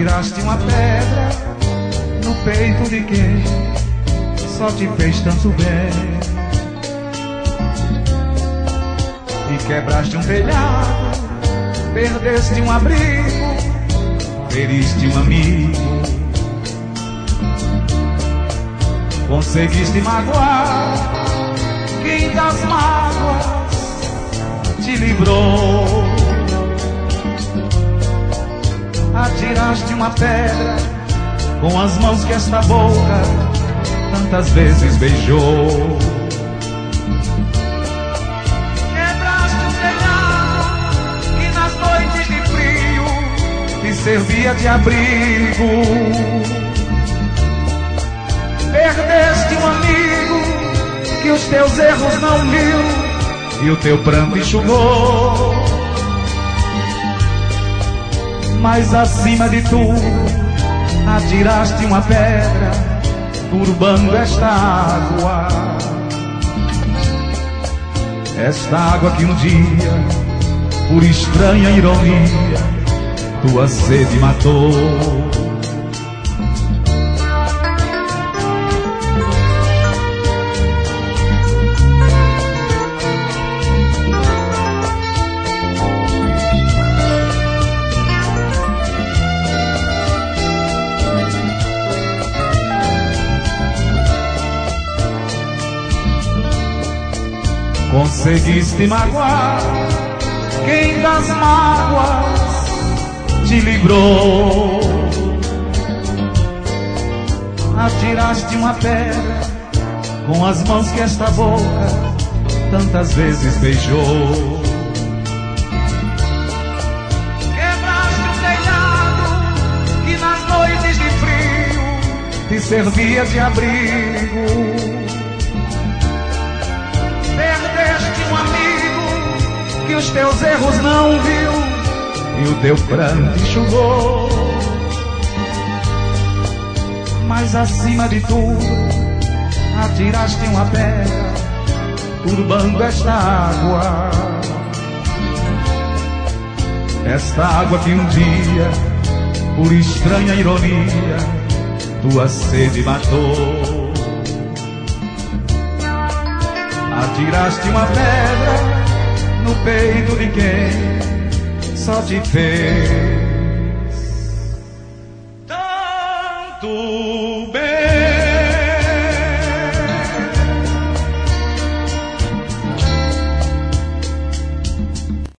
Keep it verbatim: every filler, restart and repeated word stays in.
Atiraste uma pedra no peito de quem só te fez tanto bem. E quebraste um telhado, perdeste um abrigo, feriste um amigo. Conseguiste magoar quem das mágoas te livrou. Atiraste uma pedra com as mãos que esta boca tantas vezes beijou. Quebraste um telhado que nas noites de frio te servia de abrigo. Perdeste um amigo que os teus erros não viu e o teu pranto enxugou. Mas acima de tudo, atiraste uma pedra, turbando esta água. Esta água que um dia, por estranha ironia, tua sede matou. Conseguiste magoar quem das mágoas te livrou. Atiraste uma pedra com as mãos que esta boca tantas vezes beijou. Quebraste um telhado que nas noites de frio te servia de abrigo. Perdeste um amigo que os teus erros não viu e o teu pranto enxugou. Mas acima de tudo, atiraste uma pedra, turbando esta água. Esta água que um dia, por estranha ironia, tua sede matou. Atiraste uma pedra no peito de quem só te fez tanto bem.